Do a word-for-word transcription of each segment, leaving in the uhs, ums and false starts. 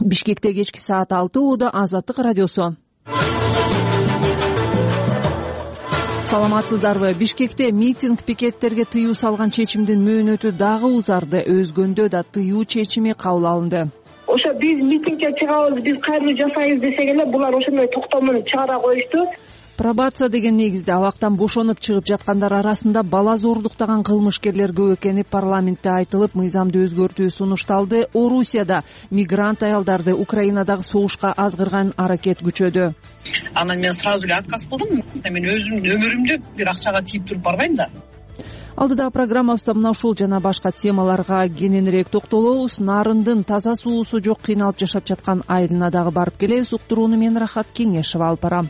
Бишкекте кечки саат алты ууда Азаттык радиосу. Саламатсыздарбы? Бишкекте митинг пикеттерге тыюу салган чечимдин мөөнөтү дагы узарды. Өзгөндө да тыюу чечими кабыл алынды. Ошо биз митингге чыгабыз, биз кайрылуу жасайбыз десек эле булар ошондой токтомун чыгара коюшту. Пробация деген негизде абактан бошонуп чыгып жаткандар арасында бала зордуктаган кылмышкерлер көп экени парламентте айтылып, мыйзамды өзгөртүү сунушталды. Орусияда мигрант аялдарды Украинадагы согушка азгырган аракет күчөдү. Анан мен сразу эле отказ кылдым. Мен өзүмдүн өмүрүмдү бир акчага тийип туруп барбайм да. Алдыдагы программабызда мына ушул жана башка темаларга кененирээк токтолобуз. Нарындын таза суусу жок кыйналып жашап жаткан айылына дагы барып келебиз. Уктурууну мен Рахат Кеңешева алып барам.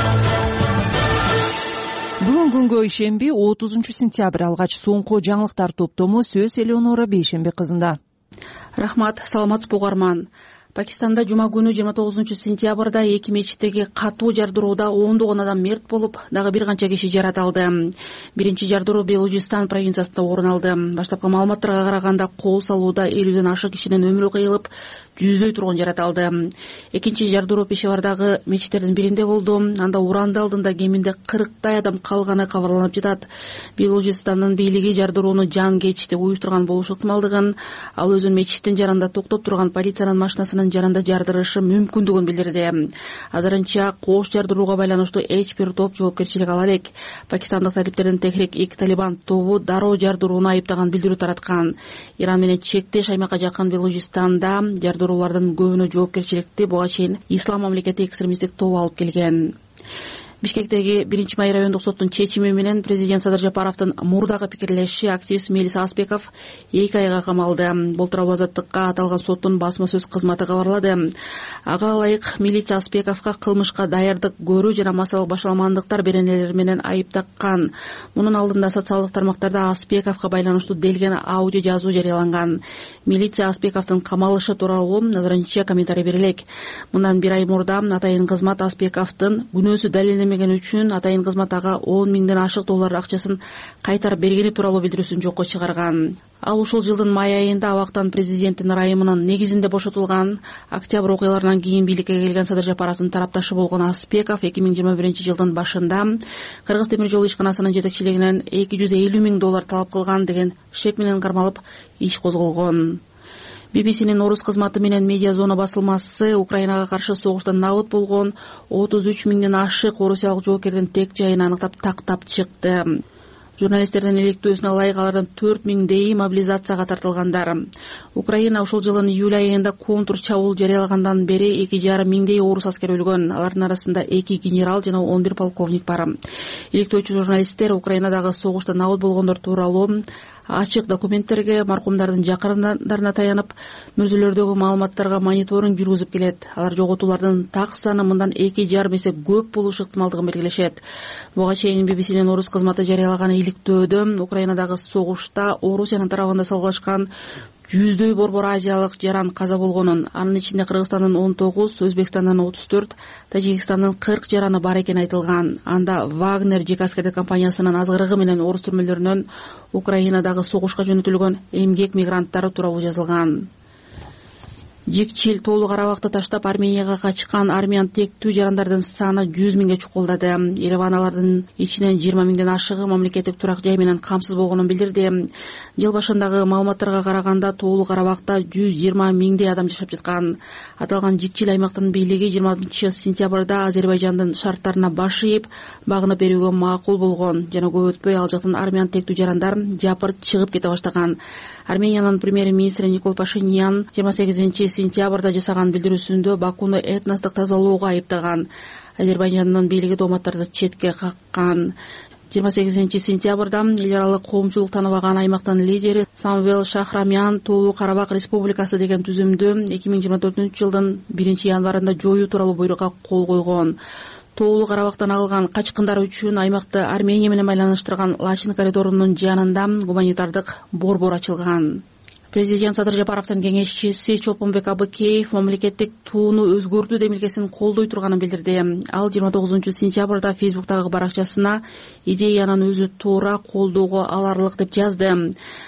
Бүгүн күнгө ишемби отузунчу сентябрь алгач соңку жаңылыктар топтому сөз Элеонора Бейшембек кызында. Рахмат, саламатсызбы угарман. Пакистанда жума күнү жыйырма тогузунчу сентябрда эки мечиттеги катуу жардырууда ондогон адам мерт болуп, дагы бир канча киши жаратылды. Биринчи жардыруу Белужистан провинциясында орун алды. Баштапкы маалыматтарга караганда кол салууда элүүдөн ашык кишинин өмүрү кыйылып, жүздөй тургун жаратылды. Экинчи жардыруу Пешавардагы мечиттердин биринде болду. Анда уранды алдында кеминде кырктай адам калганы кабарланып жатат. Белужистанын бийлиги жардырууну жан кечти уюштурган болушу ыктымалдыгын, ал өзүн мечиттин жаранда токтоп турган полициянын машинасынын жаранда жардырышы мүмкүндүгүн билдирди. Азырынча кош жардырууга байланыштуу эч бир топ жоопкерчилик ала элек. Пакистандык талиптердин Техрик ик Талибан тобу дароо жардырууну айыптаган билдирүү тараткан. Иран менен чектеш аймакка жакын Белужистанда жардыруулардын көбүнө жоопкерчиликти буга чейин Ислам мамлекети экстремисттик тобу алып келген. Бишкектеги биринчи май райондук соттун чечими менен президент Садыр Жапаровдун мурдагы пикирлеши активист Мелис Аспеков эки айга камалды. Болтур Азаттыкка аталган соттун басма сөз кызматы кабарлады. Ага ылайык милиция Аспековго кылмышка даярдык көрүү жана массалык башаламандыктар беренелери менен айыптаккан. Мунун алдында социалдык тармактарда Аспековго байланыштуу делген аудио жазуу жарыяланган. Милиция Аспековдун камалышы тууралуу азырынча комментарий берилек. Мындан бир ай мурда атайын кызмат Аспековдун күнөөсү далилденбеген үчүн атайын кызмат ага он миңден ашык доллар акчасын кайтарып бергени тууралуу билдирүүсүн жокко чыгарган. Ал ушул жылдын май айында абактан президенттин ырайымынын негизинде бошотулган. Октябрь окуяларынан кийин бийликке келген Садыр Жапаровдун тарапташы болгон Аспеков эки миң жыйырма биринчи жылдын башында Кыргыз темир жол ишканасынын жетекчилигинен эки жүз элүү миң доллар талап кылган деген шек менен кармалып иш козголгон. би би синин орус кызматы менен Медиа зона басылмасы Украинага каршы согушта набыт болгон отуз үч миңден ашык орусиялык жоокердин тек жайын аныктап тактап чыкты. Журналисттердин иликтөөсүнө ылайык алардан төрт миңдейи мобилизацияга тартылгандар. Украина ушул жылдын июль айында контур чабуул жарыялагандан бери эки жарым миңдей орус аскер өлгөн. Алардын арасында эки генерал жана он бир полковник бар. Иликтөөчү журналисттер Украинадагы согушта набыт болгондор тууралуу ачык документтерге, маркумдардын жакындарына таянып, мүрзөлөрдөгү маалыматтарга мониторинг жүргүзүп келет. Алар жоготуулардын так саны мындан эки жарым эсе көп болушу ыктымалдыгын белгилешет. Буга чейин би би синин орус кызматы жарыялаган иликтөөдө Украинадагы согушта Орусиянын тарабында салгылашкан жүздөй борбор азиялык жаран каза болгонун, анын ичинде Кыргызстандын он тогуз, Өзбекстандын отуз төрт, Тажикстандын кырк жараны бар экени айтылган. Анда Вагнер жеке аскердик компаниясынын азгырыгы менен орус түрмөлөрүнөн Украинадагы согушка жөнөтүлгөн эмгек мигранттары тууралуу жазылган. Жекчил Тоолу Карабакты таштап Арменияга качкан армян тектүү жарандардын саны жүз миңге чукулдады. Ереван алардын ичинен жыйырма миңден ашыгы мамлекеттик турак жай менен камсыз болгонун билдирди. Жыл башындагы маалыматтарга караганда Тоолу Карабакта жүз жыйырма миңдей адам жашап жаткан. Аталган жекчил аймактын бийлиги жыйырманчы сентябрда Азербайжандын шарттарына баш ийип, багынып берүүгө макул болгон. Жана көп өтпөй ал жактан армян тектүү жарандар жапырт чыгып кете баштаган. Армениянын премьер-министри Никол Пашинян жыйырма сегизинчи сентябрда жасаган билдирүүсүндө Бакуну этностук тазалоого айыптаган. Азербайжандын бийлиги дооматтарды четке каккан. жыйырма сегизинчи сентябрда эл аралык коомчулук тааныбаган аймактын лидери Самвел Шахрамян Тоолу Карабак Республикасы деген түзүмдү эки миң жыйырма төртүнчү жылдын биринчи январында жоюу тууралуу буйрукка кол койгон. Тоолу Карабактан алган качкындар үчүн аймакты Армения менен байланыштырган Лачин коридорунун жанында гуманитардык борбор ачылган. Президент Садыр Жапаровдун кеңешчиси Чолпонбек Абыкеев мамлекеттик тууну өзгөртүү демилгесин колдой турганын билдирди. Ал жыйырма тогузунчу сентябрда Фейсбуктагы баракчасына идеянын өзү туура колдоого аларлык деп жазды.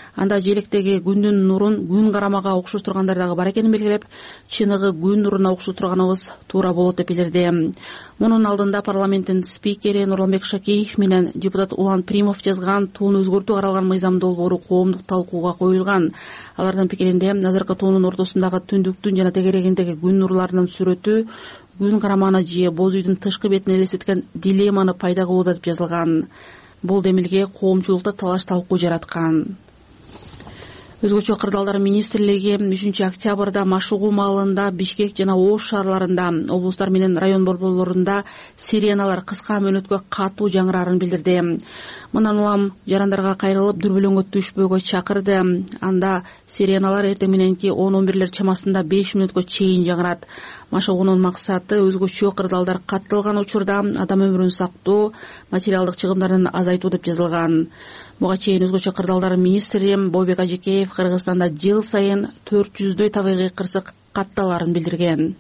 анда желектеги күндүн нурун күн карамага окшош тургандар дагы бар экенин белгилеп, чыныгы күн нуруна окшош турганыбыз туура болот деп билдирди. Мунун алдында парламенттин спикери Нурланбек Шакеев менен депутат Улан Примов жазган тууну өзгөртүү каралган мыйзам долбоору коомдук талкууга коюлган. Алардын пикиринде азыркы туунун ортосундагы түндүктүн жана тегерегиндеги күн нурларынын сүрөтү күн караманы же боз үйдүн тышкы бетин элестеткен дилемманы пайда кылууда деп жазылган. Бул демилге коомчулукта талаш талкуу жараткан. Өзгөчө кырдаалдар министрлиги үчүнчү октябрда Машугу маалында, Бишкек жана Ош шаарларында, облустар менен район борборлорунда сиреналар кыска мөөнөткө катуу жаңырарын билдирди. Мындан улам жарандарга кайрылып дүрбөлөңгө түшпөөгө чакырды. Анда сиреналар эртең мененки он он бирлер чамасында беш мүнөткө чейин жаңырат. Машугунун максаты өзгөчө кырдаалдар катталган учурда адам өмүрүн сактоо, материалдык чыгымдарын азайтуу деп жазылган. Буга чейин өзгөчө кырдаалдар министри Бойбек Ажекеев Кыргызстанда жыл сайын төрт жүздөй табигый кырсык катталарын билдирген.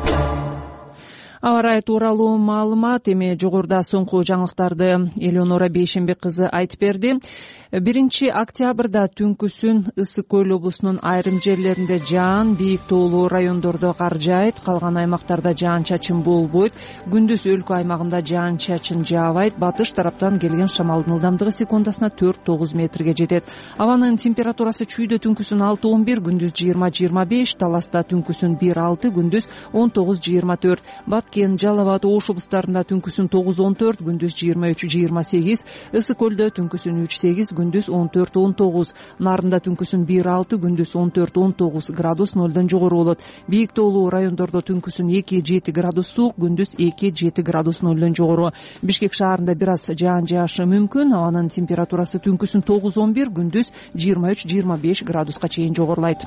Аба ырайы тууралуу маалымат эми жогоруда соңку жаңылыктарды Элеонора Бейшембек кызы айтып берди. биринчи октябрда түнкүсүн Ысык көл облусунун айрым жерлеринде жаан, бийик тоолуу райондордо кар жаайт, калган аймактарда жаан чачын болбойт. Күндүз өлкө аймагында жаан чачын жаабайт. Батыш тараптан келген шамалдын ылдамдыгы секундасына төрт тогуз метрге жетет. Абанын температурасы чүйдө түнкүсүн алты он бир, күндүз жыйырма жыйырма беш, Таласта түнкүсүн бир алты, күндүз он тогуз жыйырма төрт. Баткен, Жалал абад, Ош облустарында түнкүсүн тогуз он төрт, күндүз жыйырма үч жыйырма сегиз, Ысык көлдө түнкүсүн үч сегиз, күндүз он төрт он тогуз, Нарында түнкүсүн бир алты, күндүз он төрт он тогуз градус нолдон жогору болот. Бийик тоолуу райондордо түнкүсүн эки жети градус суук, күндүз эки жети градус нолдон жогору. Бишкек шаарында бир аз жаан жаашы мүмкүн. Абанын температурасы түнкүсүн тогуз он бир, күндүз жыйырма үч жыйырма беш градуска чейин жогорулайт.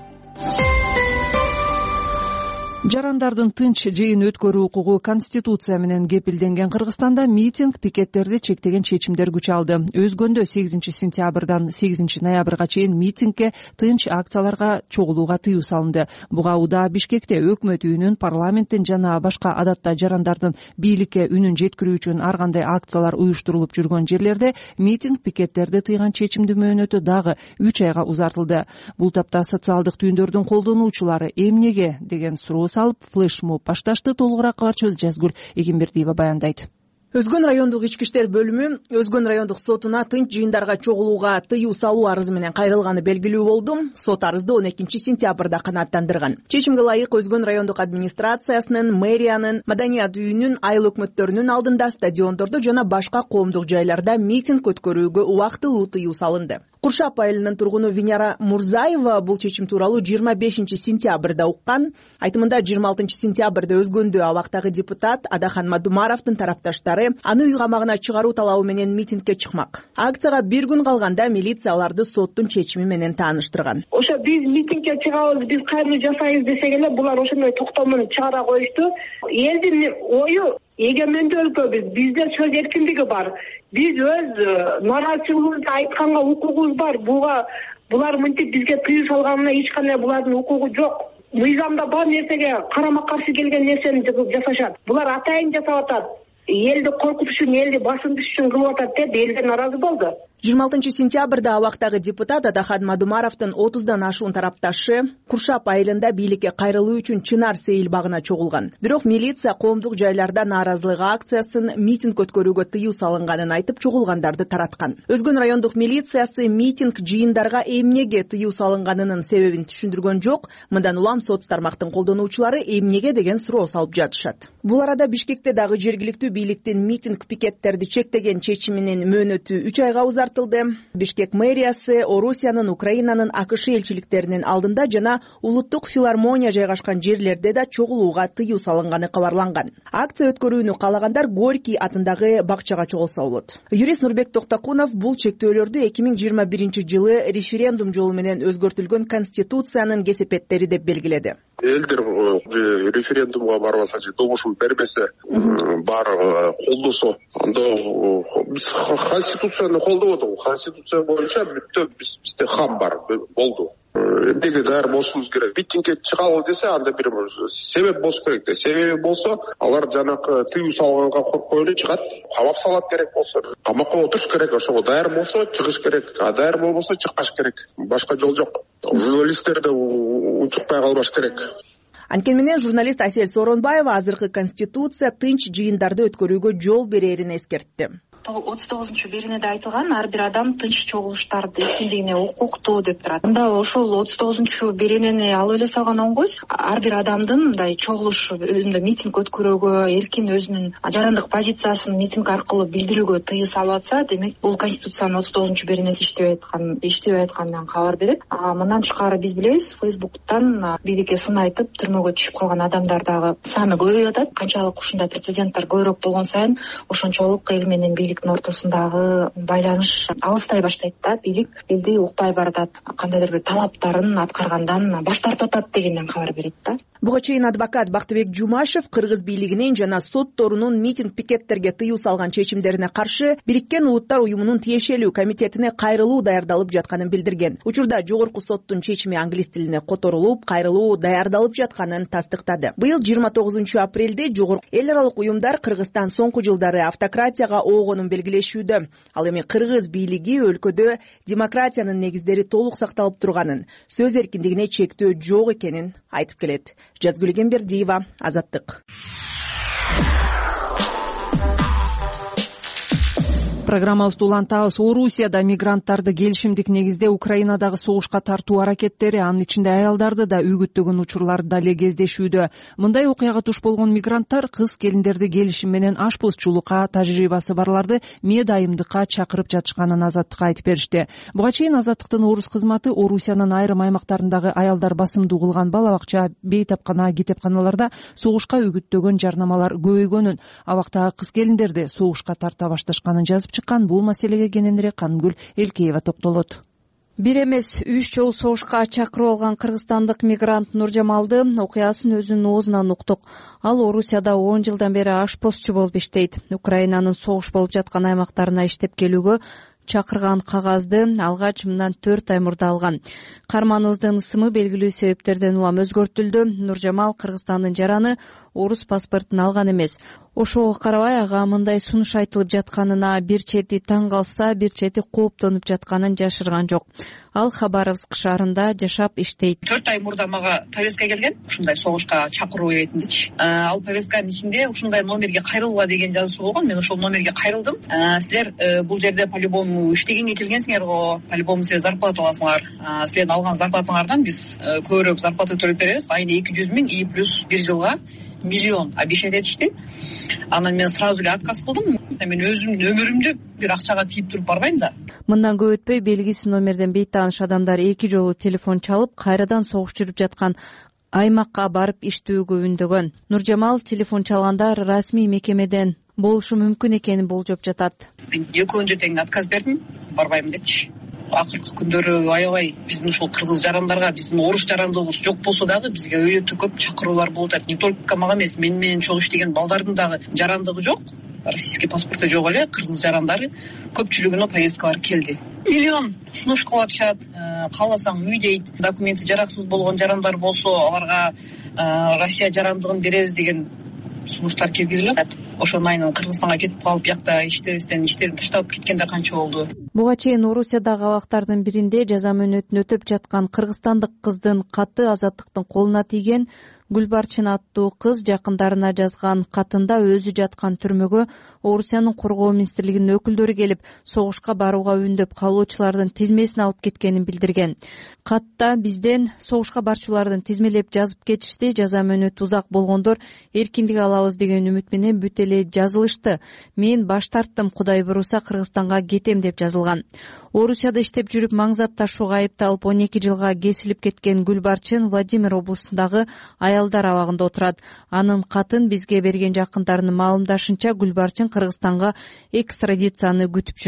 Жарандардын тынч жыйын өткөрүү укугу Конституция менен кепилденген Кыргызстанда митинг, пикеттерди чектеген чечимдер күч алды. Өзгөндө сегизинчи сентябрдан сегизинчи ноябрга чейин митингге, тынч акцияларга чогулууга тыюу салынды. Буга Удаа Бишкекте өкмөт үйүнүн, парламенттин жана башка адатта жарандардын бийликке үнүн жеткирүү үчүн ар кандай акциялар уюштурулуп жүргөн жерлерде митинг, пикеттерди тыйган чечимдин мөөнөтү дагы үч айга узартылды. Бул тапта социалдык түйүндөрдүн колдонуучулары эмнеге деген суроо салып флешмоб башташты. Толугураак кабарчыбыз Жазгүл Эгембердиева баяндайт. Өзгөн райондук ички иштер бөлүмү Өзгөн райондук сотуна тынч жыйындарга чогулууга тыюу салуу арызы менен кайрылганы белгилүү болду. Сот арызды он экинчи сентябрда канааттандырган. Чечимге ылайык Өзгөн райондук администрациясынын, мэриянын, маданият үйүнүн, айыл өкмөттөрүнүн алдында, стадиондордо жана башка коомдук жайларда митинг өткөрүүгө убактылуу тыюу салынды. Куршап айылынын тургуну Винера Мурзаева бул чечим тууралуу жыйырма бешинчи сентябрда уккан. Айтымында жыйырма алтынчы сентябрда Өзгөндө абактагы депутат Адахан Мадумаровдун тарапташтары аны үй камагына чыгаруу талабы менен митингге чыкмак. Акцияга бир күн калганда милиция аларды соттун чечими менен тааныштырган. Ошо биз митингге чыгабыз, биз кайрылуу жасайбыз десек эле булар ошондой токтоо менен чыгара коюшту. Элдин ою эгемендүү өлкөбүз, бизде сөз эркиндиги бар. Биз өз нааразычылыгыбызды айтканга укугубуз бар. Буга булар мынтип бизге тыюу салганына эч кандай булардын укугу жок. Мыйзамда бар нерсеге карама каршы келген нерсени жасашат. Булар атайын жасап атат. Элди коркутуш үчүн, элди басындырыш үчүн кылып атат деп элдер нааразы болду. жыйырма алтынчы сентябрда абактагы депутат Адахан Мадумаровдун отуздан ашуун тарапташы Куршап айылында бийликке кайрылуу үчүн Чынар сейил багына чогулган. Бирок милиция коомдук жайларда нааразылык акциясын, митинг өткөрүүгө тыюу салынганын айтып чогулгандарды тараткан. Өзгөн райондук милициясы митинг, жыйындарга эмнеге тыюу салынганынын себебин түшүндүргөн жок. Мындан улам соц тармактын колдонуучулары эмнеге деген суроо салып жатышат. Бул арада Бишкекте дагы жергиликтүү бийликтин митинг, пикеттерди чектеген чечиминин мөөнөтү үч айга узартылды. Бишкек мэриясы Орусиянын, Украинанын, АКШ элчиликтеринин алдында жана улуттук филармония жайгашкан жерлерде да чогулууга тыюу салынганы кабарланган. Акция өткөрүүнү каалагандар Горький атындагы бакчага чогулса болот. Юрист Нурбек Токтокунов бул чектөөлөрдү эки миң жыйырма биринчи жылы референдум жолу менен өзгөртүлгөн Конституциянын кесепеттери деп белгиледи. элдер референдумга барбаса же добушун бербесе, баары колдосо, анда биз конституцияны колдоп атабыз. Конституция боюнча бүттө бизде хам бар, болду. Эмнеге даяр болушубуз керек? Митингге чыгалы десе, анда бир себеп болуш керек да. Себеби болсо, алар жанакы тыюу салганга коркпой эле чыгат. Камап салат керек болсо, камакка отуруш керек. Ошого даяр болсо чыгыш керек, а даяр болбосо чыкпаш керек. Башка жол жок. Журналисттер да унчукпай калбаш керек. Анткени менен журналист Асель Сооронбаева азыркы конституция тынч жыйындарды өткөрүүгө жол берерин эскертти. отуз тогузунчу беренеде айтылган ар бир адам тынч чогулуштарды эркиндигине укуктуу деп турат. Анда ошол отуз тогузунчу беренени алып эле салган оңгойсуз. Ар бир адамдын мындай чогулуш, өзүндө митинг өткөрүүгө, эркин өзүнүн жарандык позициясын митинг аркылуу билдирүүгө тыюу салып атса, демек бул конституциянын отуз тогузунчу беренеси иштебей аткан, иштебей атканынан кабар берет. А мындан тышкары биз билебиз, Фейсбуктан бийликке сын айтып түрмөгө түшүп калган адамдар дагы саны көбөйүп атат. Канчалык ушундай прецеденттер көбүрөөк болгон сайын ошончолук эл менен бийликтин ортосундагы байланыш алыстай баштайт да. Бийлик элди укпай баратат, кандайдыр бир талаптарын аткаргандан баш тартып атат дегенден кабар берет да. Буга чейин адвокат Бактыбек Жумашев кыргыз бийлигинин жана сотторунун митинг пикеттерге тыюу салган чечимдерине каршы Бириккен Улуттар уюмунун тиешелүү комитетине кайрылуу даярдалып жатканын билдирген. Учурда жогорку соттун чечими англис тилине которулуп, кайрылуу даярдалып жатканын тастыктады. Быйыл жыйырма тогузунчу апрелде жогорку эл аралык уюмдар Кыргызстан соңку жылдары автократияга оогонун белгилешүүдө. Ал эми кыргыз бийлиги өлкөдө демократиянын негиздери толук сакталып турганын, сөз эркиндигине чектөө жок экенин айтып келет. Жазгүл Гембердиева, Азаттык. Программабызды улантабыз. Орусияда мигранттарды келишимдик негизде Украинадагы согушка тартуу аракеттери, анын ичинде аялдарды да үгүттөгөн учурлар дале кездешүүдө. Мындай окуяга туш болгон мигранттар кыз келиндерди келишим менен ашпозчулукка тажрыйбасы барларды медайымдыкка чакырып жатышканын Азаттыкка айтып беришти. Буга чейин Азаттыктын орус кызматы Орусиянын айрым аймактарындагы аялдар басымдуу кылган бала бакча, бейтапкана, кетепканаларда согушка үгүттөгөн жарнамалар көбөйгөнүн, абактагы кыз келиндерди согушка тарта башташканын жазып чыккан. Бул маселеге кененирээк Канымгүл Элкеева токтолот. Бир эмес үч жолу согушка чакырып алган кыргызстандык мигрант Нуржамалды окуясын өзүнүн оозунан уктук. Ал Орусияда он жылдан бери ашпозчу болуп иштейт. Украинанын согуш болуп жаткан аймактарына иштеп келүүгө чакырган кагазды алгач мындан төрт ай мурда алган. Карманыбыздын ысымы белгилүү себептерден улам өзгөртүлдү. Нуржамал Кыргызстандын жараны орус паспортун алган эмес. Ошого карабай ага мындай сунуш айтылып жатканына бир чети таң калса, бир чети кооптонуп жатканын жашырган жок. Ал Хабаровск шаарында жашап иштейт. төрт ай мурда мага повестка келген, ушундай согушка чакыруу кетиндичи. Ал повестканын ичинде ушундай номерге кайрылгыла деген жазуу болгон. Мен ошол номерге кайрылдым. Силер бул жерде по-любому иштегенге келгенсиңер го, по-любому силер зарплата аласыңар. Силердин алган зарплатаңардан биз көбүрөөк зарплата төлөп беребиз. Айына эки жүз миң и плюс бир жылга миллион обещать этишти. Анан мен сразу эле отказ кылдым. Мен өзүмдүн өмүрүмдү бир акчага тийип туруп барбайм да. Мындан көп өтпөй белгисиз номерден бейтааныш адамдар эки жолу телефон чалып, кайрадан согуш жүрүп жаткан аймакка барып иштөөгө үндөгөн. Нуржамал телефон чалганда расмий мекемеден болушу мүмкүн экенин болжоп жатат. Мен экөөндө тең отказ бердим, барбайм депчи. Акыркы күндөрү аябай биздин ушул кыргыз жарандарга, биздин орус жарандыгыбыз жок болсо дагы бизге өтө көп чакыруулар болуп атат. Не только мага эмес, мен менен чогуу иштеген балдардын дагы жарандыгы жок. Российский паспорту жок эле, кыргыз жарандары көпчүлүгүнө повесткалар келди. Миллион сунуш кылып атышат, кааласаң үй дейт. Документи жараксыз болгон жарандар болсо, аларга Россия жарандыгын беребиз деген сунуштар киргизилип атат. Ошону айынан Кыргызстанга кетип калып, биякта иштерибизден иштерин таштап кеткендер канча болду. Буга чейин Орусиядагы абактардын биринде жаза мөөнөтүн өтөп жаткан кыргызстандык кыздын каты Азаттыктын колуна тийген. Гүлбарчын аттуу кыз жакындарына жазган катында өзү жаткан түрмөгө Орусиянын коргоо министрлигинин өкүлдөрү келип, согушка барууга үндөп калуучулардын тизмесин алып кеткенин билдирген. Катта бизден согушка барчулардын тизмелеп жазып кетишти, жаза мөөнөтү узак болгондор эркиндик алабыз деген үмүт менен бүт эле жазылышты. Мен баш тарттым, Кудай буйруса Кыргызстанга кетем деп жазылган. Орусияда иштеп жүрүп маңзат ташууга айыпталып он эки жылга кесилип кеткен Гүлбарчын Владимир облусундагы аялдар абагында отурат. Анын катын бизге берген жакындарынын маалымдашынча, Гүлбарчын Кыргызстанга экстрадицияны күтүп жүрөт.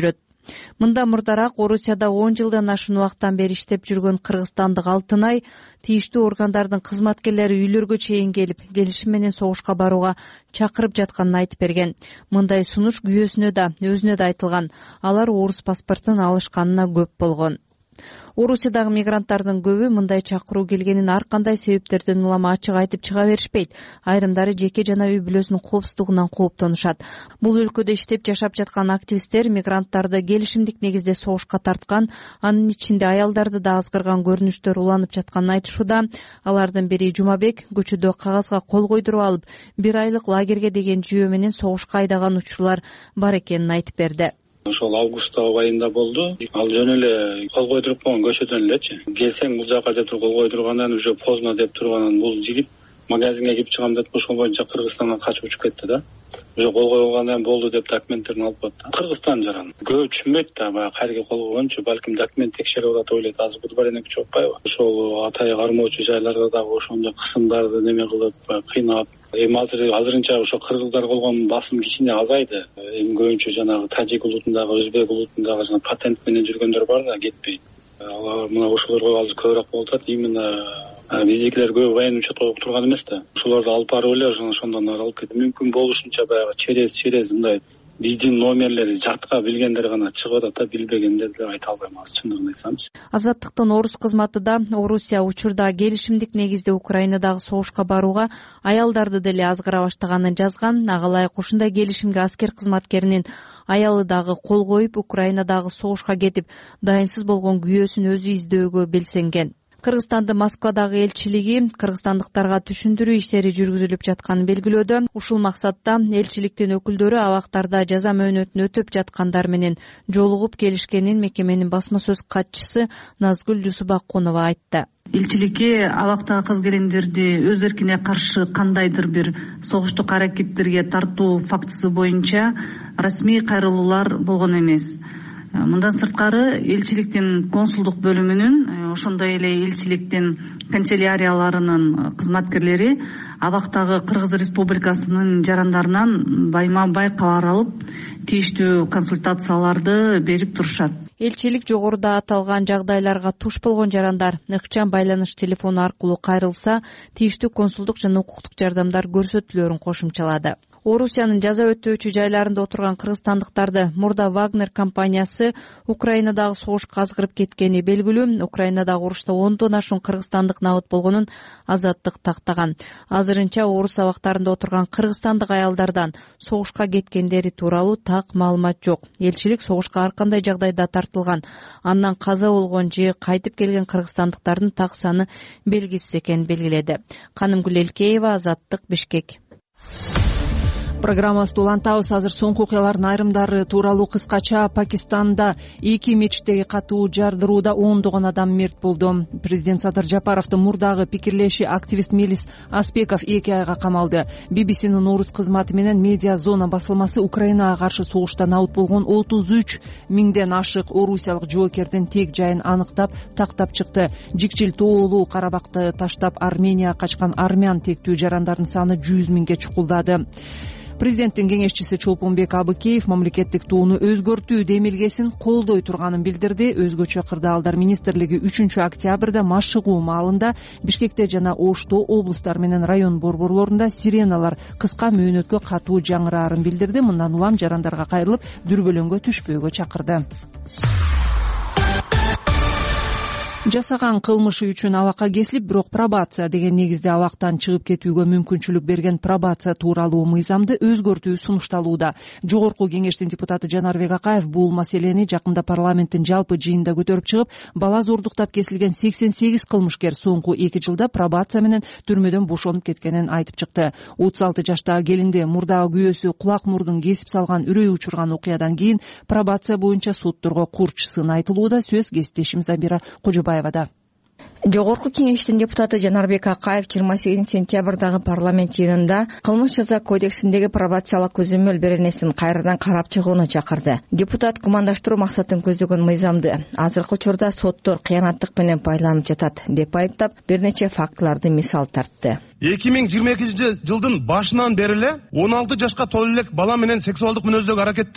Мында мурдараак Орусияда он жылдан ашуун убакыттан бери иштеп жүргөн кыргызстандык Алтынай тийиштүү органдардын кызматкерлери үйлөргө чейин келип, келишим менен согушка барууга чакырып жатканын айтып берген. Мындай сунуш күйөөсүнө да, өзүнө да айтылган. Алар орус паспортун алышканына көп болгон. Орусиядагы мигранттардын көбү мындай чакыруу келгенин ар кандай себептерден улама ачык айтып чыга беришпейт. Айрымдары жеке жана үй бүлөсүнүн коопсуздугунан кооптонушат. Бул өлкөдө иштеп жашап жаткан активисттер мигранттарды келишимдик негизде согушка тарткан, анын ичинде аялдарды да азгырган көрүнүштөр уланып жатканын айтышууда. Алардын бири Жумабек көчөдө кагазга кол койдуруп алып, бир айлык лагерге деген жүйө менен согушка айдаган учурлар бар экенин айтып берди. Ошол август айында болду. Ал жөн эле кол койдуруп койгон көчөдөн элечи. Келсең бул жака деп туруп кол койдургандан уже поздно деп турганын бул жигит магазинге кирип чыгам деп ошол боюнча Кыргызстанга качып учуп кетти да. Уже кол койгондан болду деп документтерин алып атты. Кыргызстан жаран. Көп түшүнбөйт да, баягы кайерге кол койгончу, балким документ текшерип атат деп ойлойт. Азыр бурбарene күчүп атпайбы? Ошол атай кармоочу жайларда дагы ошондой кысымдарды неме кылып, кыйнап, эми азыр азырынча ошо кыргыздар болгон басым кичине азайды. Эми көбүнчө жанагы тажик улутундагы, өзбек улутундагы жана патент менен жүргөндөр бар да, кетпей. Алар мына ошолорго азыр көбүрөөк болуп атат. Именно биздикилер көп военный учетко коюп турган эмес да. Ошолорду алып барып эле ошондон ары алып кетти. Мүмкүн болушунча баягы через через мындай биздин номерлери жатка билгендер гана чыгып атат да, билбегендер деп айта албайм азыр, чындыгын айтсамчы. Азаттыктын орус кызматы да Орусия учурда келишимдик негизде Украинадагы согушка барууга аялдарды деле азгыра баштаганын жазган. Ага ылайык ушундай келишимге аскер кызматкеринин аялы дагы кол коюп, Украинадагы согушка кетип, дайынсыз болгон күйөөсүн өзү издөөгө белсенген. Кыргызстандын Москвадагы элчилиги кыргызстандыктарга түшүндүрүү иштери жүргүзүлүп жатканын белгилөөдө. Ушул максатта элчиликтин өкүлдөрү абактарда жаза мөөнөтүн өтөп жаткандар менен жолугуп келишкенин мекеменин басма сөз катчысы Назгүл Жусупакунова айтты. Элчиликке абактагы кыз келиндерди өз эркине каршы кандайдыр бир согуштук аракеттерге тартуу фактысы боюнча расмий кайрылуулар болгон эмес. Мындан сырткары элчиликтин консулдук бөлүмүнүн, ошондой эле элчиликтин канцелярияларынын кызматкерлери абактагы Кыргыз Республикасынын жарандарынан байма бай кабар алып, тийиштүү консультацияларды берип турушат. Элчилик жогоруда аталган жагдайларга туш болгон жарандар ыкчам байланыш телефону аркылуу кайрылса, тийиштүү консулдук жана укуктук жардамдар көрсөтүлөрүн кошумчалады. Орусиянын жаза өтөөчү жайларында отурган кыргызстандыктарды мурда Вагнер компаниясы Украинадагы согушка азгырып кеткени белгилүү. Украинадагы урушта ондон ашуун кыргызстандык набыт болгонун Азаттык тактаган. Азырынча орус абактарында отурган кыргызстандык аялдардан согушка кеткендери тууралуу так маалымат жок. Элчилик согушка ар кандай жагдайда тартылган, андан каза болгон же кайтып келген кыргызстандыктардын так саны белгисиз экенин белгиледи. Канымгүл Элкеева, Азаттык, Бишкек. Программабызды улантабыз. Азыр соңку окуялардын айрымдары тууралуу кыскача. Пакистанда эки мечиттеги катуу жардырууда ондогон адам мерт болду. Президент Садыр Жапаровдун мурдагы пикирлеши активист Мелис Аспеков эки айга камалды. би би синин орус кызматы менен Медиа Зона басылмасы Украинага каршы согушта набыт болгон отуз үч миңден ашык орусиялык жоокердин тек жайын аныктап, тактап чыкты. Жикчил тоолуу Карабакты таштап Арменияга качкан армян тектүү жарандардын саны жүз миңге чукулдады. Президенттин кеңешчиси Чолпонбек Абыкеев мамлекеттик тууну өзгөртүү демилгесин колдой турганын билдирди. Өзгөчө кырдаалдар министрлиги үчүнчү октябрда машыгуу маалында Бишкекте жана Ошто облустар менен район борборлорунда сиреналар кыска мөөнөткө катуу жаңыраарын билдирди. Мындан улам жарандарга кайрылып, дүрбөлөңгө түшпөөгө чакырды. Жасаган кылмышы үчүн абакка кесилип, бирок пробация деген негизде абактан чыгып кетүүгө мүмкүнчүлүк берген пробация тууралуу мыйзамды өзгөртүү сунушталууда. Жогорку кеңештин депутаты Жанарбек Акаев бул маселени жакында парламенттин жалпы жыйынында көтөрүп чыгып, бала зордуктап кесилген сексен сегиз кылмышкер соңку эки жылда пробация менен түрмөдөн бошонуп кеткенин айтып чыкты. отуз алты жаштагы келинди мурдагы күйөөсү кулак мурдун кесип салган, үрөй учурган окуядан кийин пробация боюнча соттторго курчусын айтылууда. Сөз кесиптешим Забира Кожобаева. Жогорку кеңештин депутаты Жанарбек Акаев жыйырма сегизинчи сентябрдагы парламент жыйынында кылмыш жаза кодексиндеги пробациялык көзөмөл беренесин кайрадан карап чыгууну чакырды. Депутат кумандаштыруу максатын көздөгөн мыйзамды азыркы учурда соттор кыянаттык менен байланып жатат деп айыптап, бир нече фактыларды мисал тартты. эки миң жыйырма экинчи жылдын башынан бери эле он алты жашка толо элек бала менен сексуалдык мүнөздөгү аракеттер,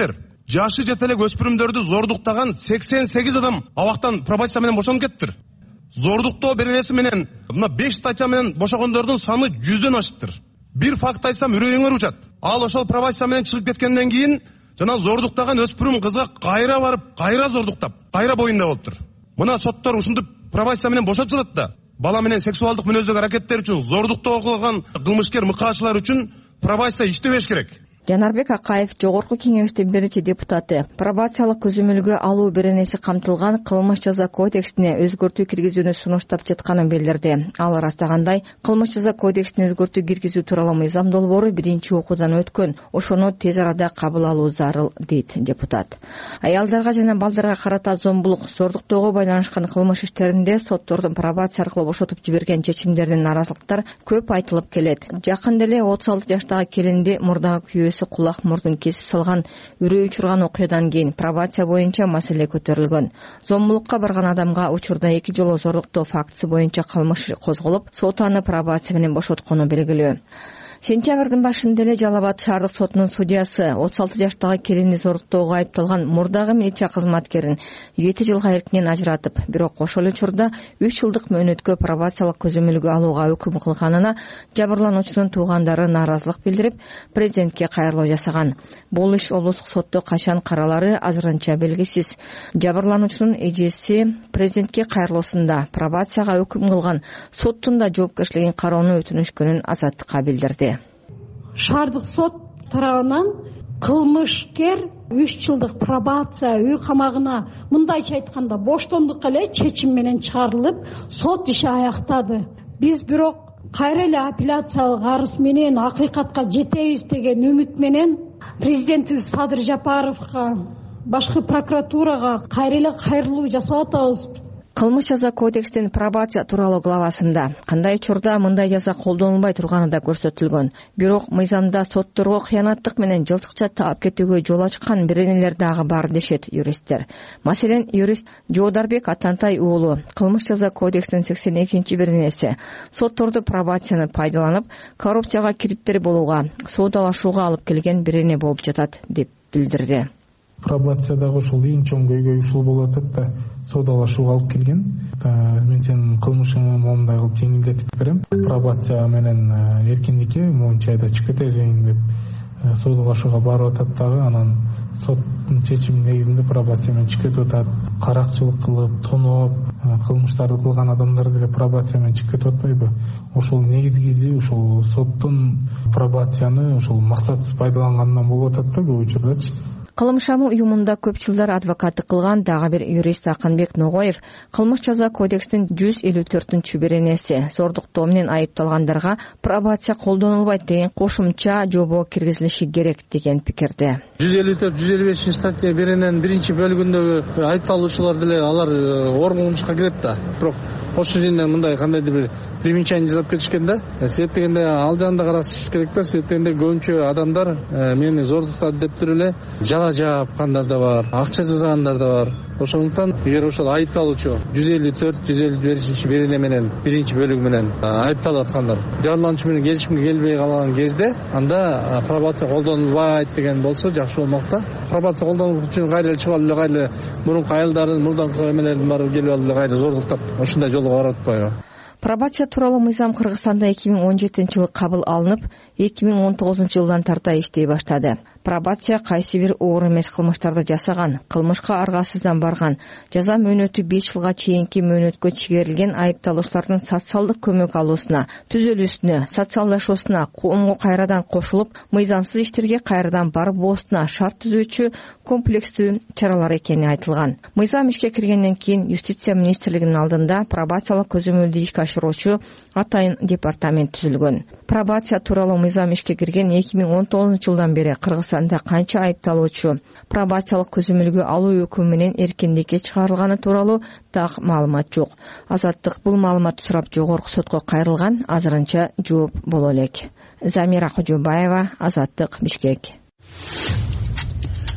жашы жете элек өспүрүмдөрдү зордуктаган сексен сегиз адам абактан пробация менен бошонуп кеттир. Зордуктоо беренеси менен мына беш статья менен бошогондордун саны жүздөн ашыптыр. Бир факт айтсам үрөйүңөр учат. Ал ошол пробация менен чыгып кеткенден кийин жана зордуктаган өспүрүм кызга кайра барып, кайра зордуктап, кайра боюнда болуптур. Мына соттор ушинтип пробация менен бошотуп жатат да. Бала менен сексуалдык мүнөздөгү аракеттер үчүн, зордуктоо кылган кылмышкер мыкаачылар үчүн пробация иштебеш керек. Жанарбек Акаев жогорку кеңештин биринчи депутаты пробациялык көзөмөлгө алуу беренеси камтылган кылмыш жаза кодексине өзгөртүү киргизүүнү сунуштап жатканын билдирди. Ал ырастагандай, кылмыш жаза кодексине өзгөртүү киргизүү тууралуу мыйзам долбоору биринчи окуудан өткөн. Ошону тез арада кабыл алуу зарыл, дейт депутат. Аялдарга жана балдарга карата зомбулук, зордуктоого байланышкан кылмыш иштеринде соттордун пробация аркылуу бошотуп жиберген чечимдеринен наразылыктар көп айтылып келет. Жакында эле отуз алты жаштагы келинди мурдагы күйөөсү кулак мурдун кесип салган үрөй учурган окуядан кийин пробация боюнча маселе көтөрүлгөн. Зомбулукка барган адамга учурда эки жолу зордуктоо фактысы боюнча кылмыш козголуп, сот аны пробация менен бошоткону белгилүү. Сентябрдын башында эле Жалал Абад шаардык сотунун судьясы отуз алты жаштагы келинди зордуктоого айыпталган мурдагы милиция кызматкерин жети жылга эркинен ажыратып, бирок ошол учурда үч жылдык мөөнөткө пробациялык көзөмөлгө алууга өкүм кылганына жабырлануучунун туугандары нааразылык билдирип, президентке кайрылуу жасаган. Бул иш облустук сотто качан каралары азырынча белгисиз. Жабырлануучунун эжеси президентке кайрылуусунда пробацияга өкүм кылган соттун да жоопкерчилигин кароону өтүнүшкөнүн Азаттыкка билдирди. Шаардык сот тарабынан кылмышкер үч жылдык пробация үй камагына, мындайча айтканда боштондукка эле чечим менен чыгарылып, сот иши аяктады. Биз бирок кайра эле апелляциялык арыз менен акыйкатка жетебиз деген үмүт менен президентибиз Садыр Жапаровго, башкы прокуратурага кайра эле кайрылуу жасап атабыз. Кылмыш жаза кодекстин пробация тууралуу главасында кандай учурда мындай жаза колдонулбай турганы да көрсөтүлгөн. Бирок мыйзамда сотторго кыянаттык менен жылтыкча таап кетүүгө жол ачкан беренелер дагы бар дешет юристтер. Маселен, юрист Жоодарбек Атантай уулу кылмыш жаза кодексинин сексен экинчи беренеси сотторду пробацияны пайдаланып, коррупцияга кириптер болууга, соодалашууга алып келген берене болуп жатат деп билдирди. Пробациядагы ушул эң чоң көйгөй ушул болуп атат да, соодалашууга алып келген. Мен сенин кылмышыңды момундай кылып жеңилдетип берем. Пробация менен эркиндикке моунча айда чыгып кетесиң деп соодалашууга барып атат дагы, анан соттун чечими негизинде пробация менен чыгып кетип атат. Каракчылык кылып, тоноп, кылмыштарды кылган адамдар деле пробация менен чыгып кетип атпайбы? Ошол негизгиси ушул соттун пробацияны ушул максатсыз пайдаланганынан болуп атат да көп учурдачы. Кылымшамы уюмунда көп жылдар адвокаттык кылган дагы бир юрист Акынбек Ногоев кылмыш жаза кодекстин жүз элүү төртүнчү беренеси зордуктоо менен айыпталгандарга пробация колдонулбайт деген кошумча жобо киргизилиши керек деген пикирде. жүз элүү төрт жүз элүү бешинчи статья берененин биринчи бөлүгүндөгү айыпталуучулар деле алар орун кылмышка кирет да. Бирок ошол жерден мындай кандайдыр бир примечание жасап кетишкен да. Себеп дегенде ал жагында караш керек да. Себеп дегенде көбүнчө адамдар мени зордуктады деп туруп эле жала жапкандар да бар, акча жасагандар да бар. Ошондуктан эгер ошол айыпталуучу жүз элүү төрт жүз элүү бешинчи берене менен биринчи бөлүгү менен айыпталып аткандар жабырлануучу менен келишимге келбей калган кезде анда пробация колдонулбайт деген болсо жакшы болмок да. Пробация колдонуу үчүн кайра эле чыгып алып эле кайра эле мурунку айылдарын, мурдагы эмелердин баары келип алып эле кайра зордуктап ушундай жолго барып атпайбы? Пробация тууралуу мыйзам Кыргызстанда эки миң он жетинчи жылы кабыл алынып, эки миң он тогузунчу жылдан тарта иштей баштады. Пробация кайсы бир оор эмес кылмыштарды жасаган, кылмышка аргасыздан барган, жаза мөөнөтү беш жылга чейинки мөөнөткө чегерилген айыпталуучулардын социалдык көмөк алуусуна, түзөлүүсүнө, социалдашуусуна, коомго кайрадан кошулуп, мыйзамсыз иштерге кайрадан барбоосуна шарт түзүүчү комплекстүү чаралар экени айтылган. Мыйзам ишке киргенден кийин Юстиция министрлигинин алдында пробациялык көзөмөлдү ишке ашыруучу атайын департамент түзүлгөн. Пробация тууралуу мыйзам ишке кирген эки миң он тогузунчу жылдан бери Кыргызстанда канча айыпталуучу пробациялык көзөмөлгө алуу өкүмү менен эркиндикке чыгарылганы тууралуу так маалымат жок. Азаттык бул маалыматты сурап жогорку сотко кайрылган, азырынча жооп боло элек. Замира Кожобаева, Азаттык, Бишкек.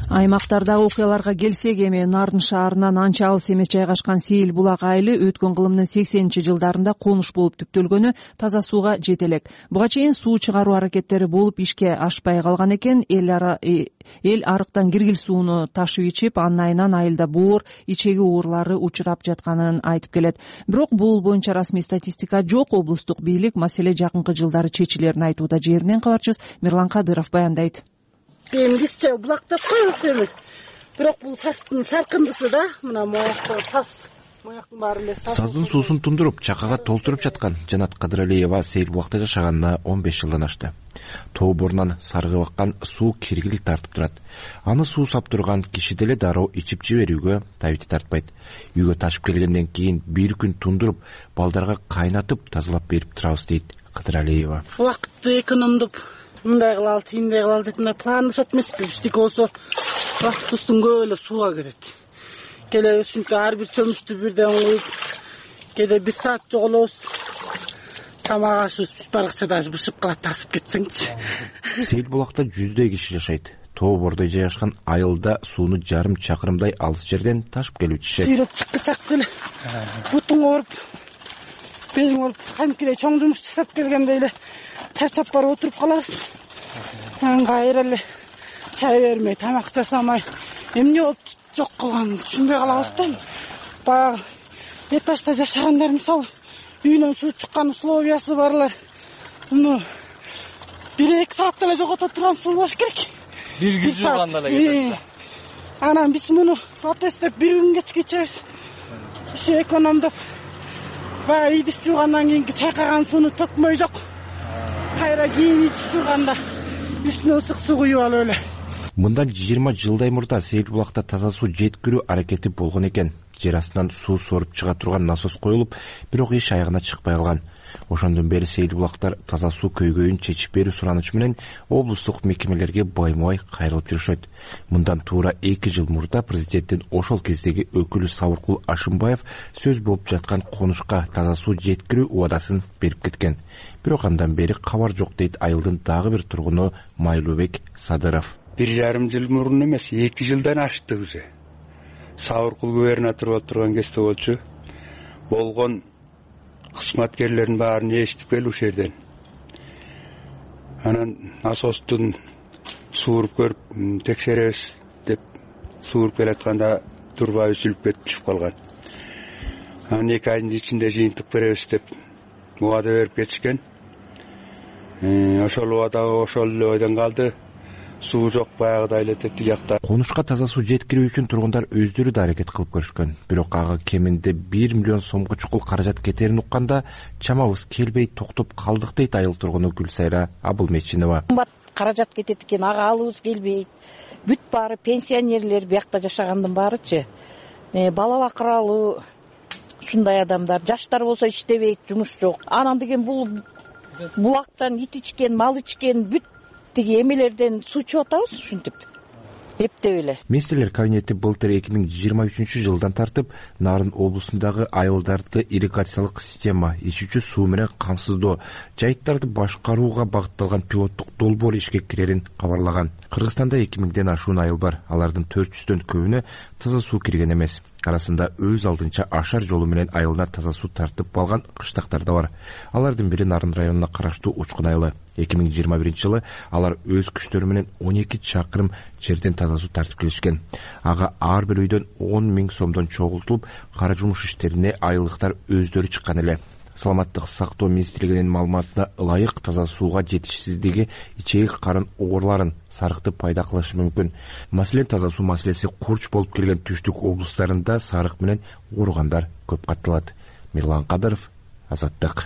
аймактардагы окуяларга келсек, эми Нарын шаарынан анча алыс эмес жайгашкан Сейил булак айылы өткөн кылымдын сексенинчи жылдарында конуш болуп түптөлгөнү таза сууга жете элек. Буга чейин суу чыгаруу аракеттери болуп ишке ашпай калган экен. Эл эл арыктан киргил сууну ташып ичип, анын айынан айылда боор, ичеги оорлары учурап жатканын айтып келет. Бирок бул боюнча расмий статистика жок. Облустук бийлик маселе жакынкы жылдары чечилерин айтууда. Жеринен кабарчыбыз Мирлан Кадыров баяндайт. Эми кичче булак деп коебуз эми. Бирок бул састын салкындысы да, мына мояктын сас, мояктын баары эле сас. Саздын суусун тундуруп, чакага толтуруп жаткан Жанат Кадыралиева Сейил булакта жашаганына он беш жылдан ашты. Тоо борунан сарыгып аккан суу киргилик тартып турат. Аны суу сап турган киши деле дароо ичип жиберүүгө табити тартпайт. Үйгө ташып келгенден кийин бир күн тундуруп, балдарга кайнатып тазалап берип турабыз дейт Кадыралиева. Убакытты экономдоп, мындай кылалы, тиндей кылалы деп мына планлашат эмеспи. Биздики болсо убактыбыздын көбү эле сууга кетет. Келе ушинтип ар бир чөмүштү бирден куюп, кээде бир саат жоголобуз. Тамак ашыбыз баракча даже бышып калат, тасып кетсеңчи. Сейил булакта жүздөй киши жашайт. Тоо бордой жайгашкан айылда сууну жарым чакырымдай алыс жерден ташып келип ичишет. Сүйрөп чыккычак эле бутуң ооруп, белиң ооруп, каймкиде чоң жумуш жасап келгенде эле чарчап барып отуруп калабыз. Кайра эле чай бермей, тамак жасамай, эмне болуп жок кылганын түшүнбөй калабыз да. Баягы этажда жашагандар мисалы үйүнөн суу чыккан условиясы барлар. Муну бир эки саатта эле жогото турган суу болуш керек. Бир күн жууганда эле кетет. Анан биз муну протесттеп бир күн кечке ичебиз. Иши экономдоп, баягы идиш жуугандан кийинки чайкаган сууну төкмөй жок. Кайра кийин ичип жууганда үстүнө ысык суу куюп алып эле. Мындан жыйырма жылдай мурда Сейил булакта таза суу жеткирүү аракети болгон экен. Жер астынан суу соруп чыга турган насос коюлуп, бирок иш аягына чыкпай калган. Ошондон бери Сейил булактар таза суу көйгөйүн чечип берүү суранычы менен облустук мекемелерге байма-бай кайрылып жүрүшөт. Мындан туура эки жыл мурда президенттин ошол кездеги өкүлү Сабыркул Ашымбаев сөз болуп жаткан конушка таза суу жеткирүү убадасын берип кеткен. Бирок андан бери кабар жок дейт айылдын дагы бир тургуну Майлообек Садыров. Бир жарым жыл мурун эмес, эки жылдан ашты уже. Сабыркул губернатор болуп турган кезде болчу. Болгон кызматкерлердин баарын эшитип келип ушул жерден. Анан насостун сууруп көрүп текшеребиз деп сууруп келатканда турбай үзүлүп кетип түшүп калган. Анан эки айдын ичинде жыйынтык беребиз деп убада берип кетишкен. Ошол убада ошол эле ойдон калды. Суу жок, баягыдай эле тетиги жакта. Конушка таза суу жеткирүү үчүн тургундар өздөрү да аракет кылып көрүшкөн. Бирок ага кеминде бир миллион сомго чукул каражат кетерин укканда чамабыз келбей токтоп калдык дейт айыл тургуну Гүлсайра Абылмечинова. Кымбат каражат кетет экен, ага алыбыз келбейт. Бүт баары пенсионерлер биякта жашагандын баарычы. Бала бакыралуу ушундай адамдар, жаштар болсо иштебейт, жумуш жок. Анан деген бул булактан ит ичкен, мал ичкен бүт тиги эмелерден суу чыгып атабыз ушинтип. Эптеп эле. Министрлер кабинети былтыр эки миң жыйырма үчүнчү жылдан тартып Нарын облусундагы айылдарды ирригациялык система, ичүүчү суу менен камсыздоо, жайыттарды башкарууга багытталган пилоттук долбоор ишке кирерин кабарлаган. Кыргызстанда эки миңден ашуун айыл бар. Алардын төрт жүздөн көбүнө таза суу кирген эмес. Арасында өз алдынча ашар жолу менен айылына таза суу тартып алган кыштактар да бар. Алардын бири Нарын районуна караштуу Учкун айылы. эки миң жыйырма биринчи жылы алар өз күчтөрү менен он эки чакырым жерден таза суу тартып келишкен. Ага ар бир үйдөн он миң сомдон чогултулуп, кара жумуш иштерине айылдыктар өздөрү чыккан эле. Саламаттык сактоо министрлигинин маалыматына ылайык таза сууга жетишсиздиги ичеги карын оорларын сарыкты пайда кылышы мүмкүн. Маселен, таза суу маселеси курч болуп келген түштүк облустарында сарык менен ооругандар көп катталат. Мирлан Кадыров, Азаттык.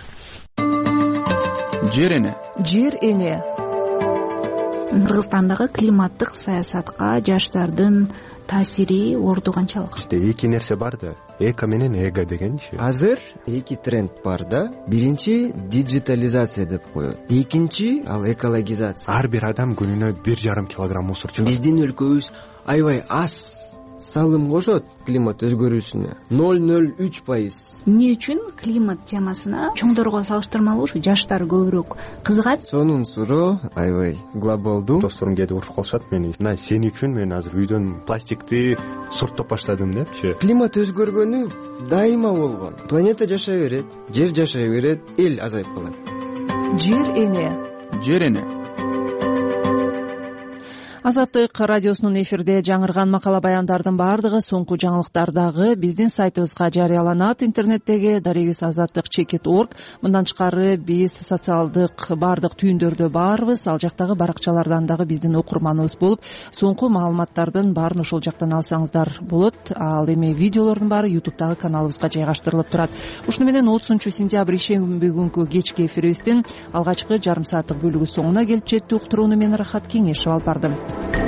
Жер эне. Жер эне. Кыргызстандагы климаттык саясатка жаштардын таасири орду канчалык? Эки нерсе бар да, эко менен эго дегенчи. Азыр эки тренд бар да. Биринчи диджитализация деп коет. Экинчи ал экологизация. Ар бир адам күнүнө бир жарым килограмм мусор чыгарат. Биздин өлкөбүз аябай аз салым кошот климат өзгөрүүсүнө ноль ноль үч пайыз. Эмне үчүн климат темасына чоңдорго салыштырмалуу ушу жаштар көбүрөөк кызыгат? Сонун суроо аябай глобалдуу. Досторум кээде урушуп калышат мени. Мына сен үчүн мен азыр үйдөн пластикти сорттоп баштадым депчи. Климат өзгөргөнү дайыма болгон. Планета жашай берет, жер жашай берет, эл азайып калат. Жер эне. Жер эне. Азаттык радиосунун эфирде жаңырган макала баяндардын баардыгы соңку жаңылыктардагы биздин сайтыбызга жарыяланат. Интернеттеги дарегиз азаттык чекит точка орг. Мындан тышкары биз социалдык баардык түйүндөрдө барбыз. Ал жактагы баракчалардан дагы биздин окурманыбыз болуп, соңку маалыматтардын баарын ошол жактан алсаңыздар болот. Ал эми видеолордун баары ютубтагы каналыбызга жайгаштырылып турат. Ушуну менен отузунчу сентябрь ишемби күнкү кечки эфирибиздин алгачкы жарым сааттык бөлүгү соңуна келип жетти. Уктурууну мен Рахат Кеңешева алып бардым.